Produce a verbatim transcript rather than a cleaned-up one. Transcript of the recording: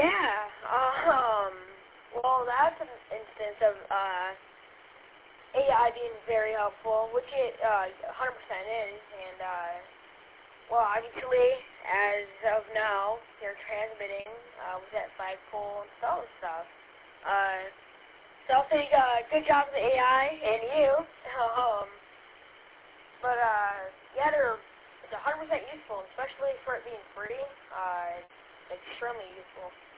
Yeah, um, well, that's an instance of, uh, A I being very helpful, which it, uh, one hundred percent is, and, uh, well, obviously, as of now, they're transmitting, uh, with that flagpole and all this stuff. Uh, so I'll say, uh, good job to the A I and you, um, but, uh, yeah, they're, it's one hundred percent useful, especially for it being free, uh, it's extremely useful.